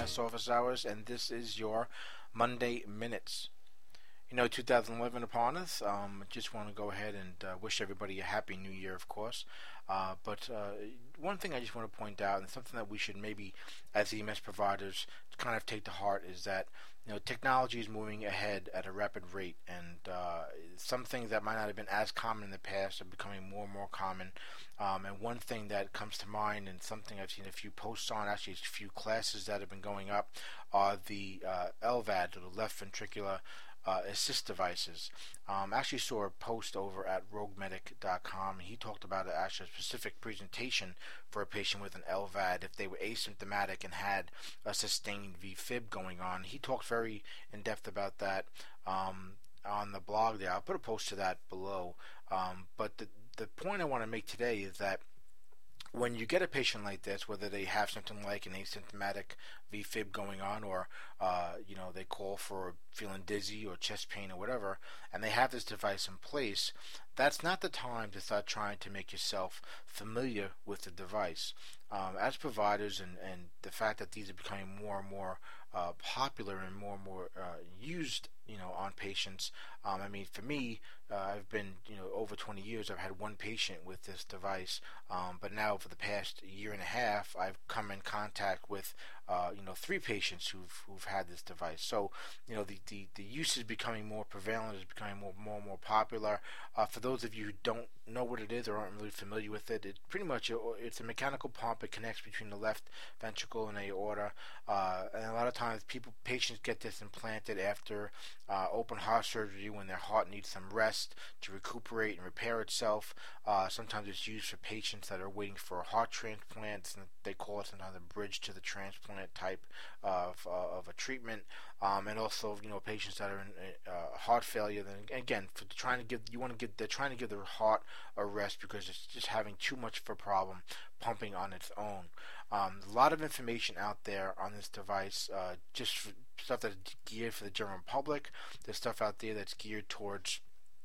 EMS office hours, and this is your Monday Minutes. 2011 upon us. Just want to go ahead and wish everybody a happy new year, of course. But one thing I just want to point out, and something that we should maybe, as EMS providers, kind of take to heart, is that technology is moving ahead at a rapid rate, and some things that might not have been as common in the past are becoming more and more common. And one thing that comes to mind, and something I've seen a few posts on, actually a few classes that have been going up, are the LVAD, or the left ventricular assist devices. Actually saw a post over at roguemedic.com, and he talked about actually a specific presentation for a patient with an LVAD if they were asymptomatic and had a sustained VFib going on. He talked very in depth about that on the blog there. I'll put a post to that below. But the point I want to make today is that when you get a patient like this, whether they have something like an asymptomatic VFib going on, or they call for feeling dizzy or chest pain or whatever, and they have this device in place, that's not the time to start trying to make yourself familiar with the device. As providers, and the fact that these are becoming more and more popular and more used, on patients. For me, I've been, over 20 years, I've had one patient with this device, but now for the past year and a half, I've come in contact with, 3 patients who've had this device. So, the use is becoming more prevalent, is becoming more and more popular. For those of you who don't know what it is or aren't really familiar with it, it's a mechanical pump. It connects between the left ventricle and aorta, and a lot of times patients get this implanted after open heart surgery when their heart needs some rest to recuperate and repair itself. Sometimes it's used for patients that are waiting for a heart transplant, and they call it sometimes a bridge to the transplant type of a treatment. And also, patients that are in heart failure. Then again, they're trying to give their heart a rest because it's just having too much of a problem pumping on its own. A lot of information out there on this device, just for stuff that's geared for the general public. There's stuff out there that's geared towards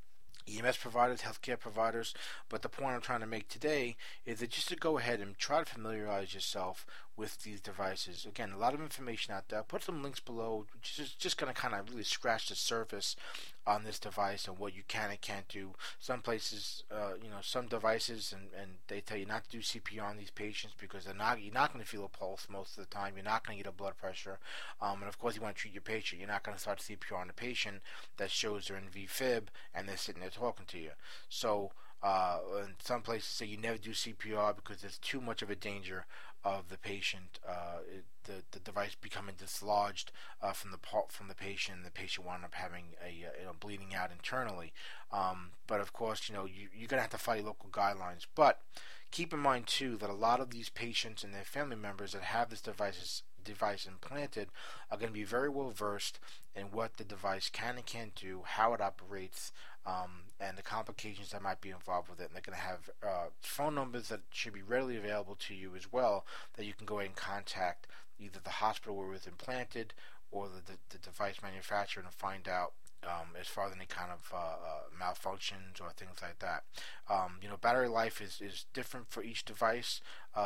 EMS providers, healthcare providers, but the point I'm trying to make today is that just to go ahead and try to familiarize yourself with these devices. Again, a lot of information out there. I'll put some links below, just going to kind of really scratch the surface on this device and what you can and can't do. Some places, some devices, and they tell you not to do CPR on these patients because you're not going to feel a pulse most of the time. You're not going to get a blood pressure. And of course, you want to treat your patient. You're not going to start CPR on a patient that shows they're in VFib and they're sitting there talking to you. So, in some places say you never do CPR because there's too much of a danger of the patient, the device becoming dislodged from the patient, and the patient wound up having a bleeding out internally. But of course, you're gonna have to follow local guidelines. But keep in mind too that a lot of these patients and their family members that have this device implanted are going to be very well versed in what the device can and can't do, how it operates, and the complications that might be involved with it. And they're going to have phone numbers that should be readily available to you as well, that you can go ahead and contact either the hospital where it was implanted or the device manufacturer and find out as far as any kind of malfunctions or things like that. Battery life is different for each device,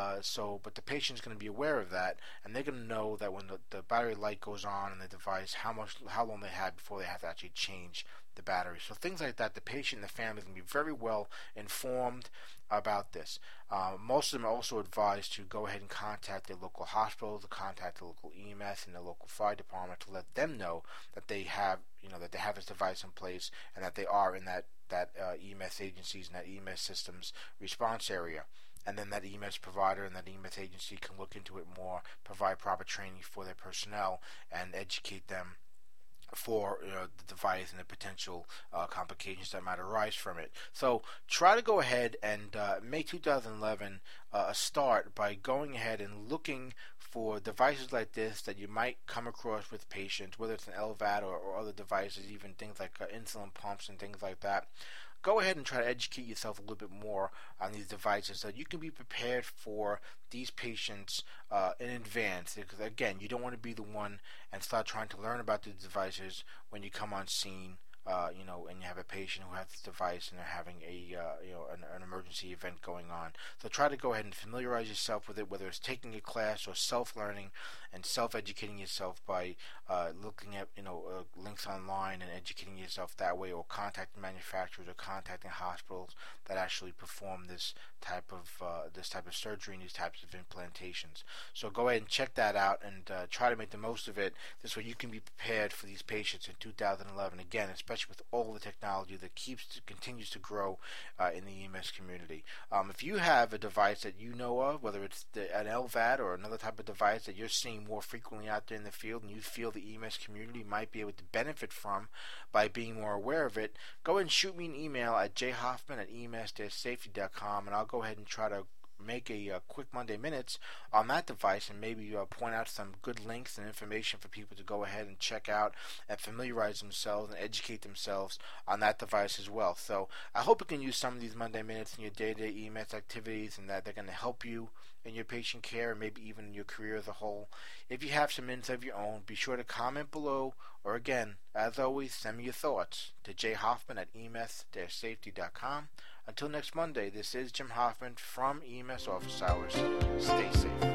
but the patient's going to be aware of that, and they're going to know that when the battery light goes on in the device, how long they had before they have to actually change the battery. So things like that, the patient and the family can be very well informed about this. Most of them are also advised to go ahead and contact their local hospital, to contact the local EMS and the local fire department to let them know that they have this device in place and that they are in that EMS agencies and that EMS systems response area. And then that EMS provider and that EMS agency can look into it more, provide proper training for their personnel, and educate them for the device and the potential complications that might arise from it. So try to go ahead and make 2011 a start by going ahead and looking for devices like this that you might come across with patients, whether it's an LVAD or other devices, even things like insulin pumps and things like that. Go ahead and try to educate yourself a little bit more on these devices so that you can be prepared for these patients in advance. Because again, you don't want to be the one and start trying to learn about the devices when you come on scene and you have a patient who has this device and they're having an emergency event going on. So try to go ahead and familiarize yourself with it, whether it's taking a class or self-learning and self-educating yourself by looking at links online and educating yourself that way, or contacting manufacturers or contacting hospitals that actually perform this type of surgery and these types of implantations. So go ahead and check that out and try to make the most of it. This way you can be prepared for these patients in 2011. Again, especially with all the technology that continues to grow in the EMS community. If you have a device that you know of, whether it's an LVAD or another type of device that you're seeing more frequently out there in the field, and you feel the EMS community might be able to benefit from by being more aware of it, go ahead and shoot me an email at jhoffman@ems-safety.com, and I'll go ahead and try to make a quick Monday Minutes on that device and maybe point out some good links and information for people to go ahead and check out and familiarize themselves and educate themselves on that device as well. So I hope you can use some of these Monday Minutes in your day-to-day EMS activities, and that they're going to help you in your patient care and maybe even in your career as a whole. If you have some insight of your own, be sure to comment below, or again, as always, send me your thoughts to jhoffman@ems-safety.com. Until next Monday, this is Jim Hoffman from EMS Office Hours. Stay safe.